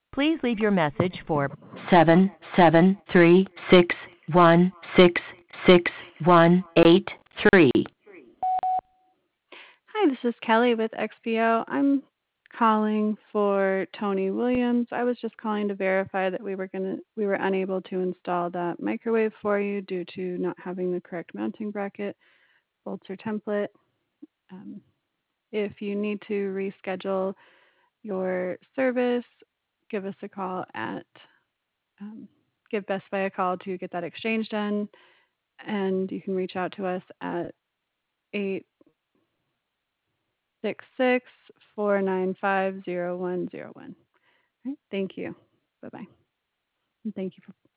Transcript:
Please leave your message for 77361668183. Hi, this is Kelly with XPO. I'm calling for Tony Williams. I was just calling to verify that we were unable to install that microwave for you due to not having the correct mounting bracket, bolts, or template. Um, if you need to reschedule your service, give us a call at give Best Buy a call to get that exchange done, and you can reach out to us at 866-495-0101. Right, thank you. Bye-bye. And thank you for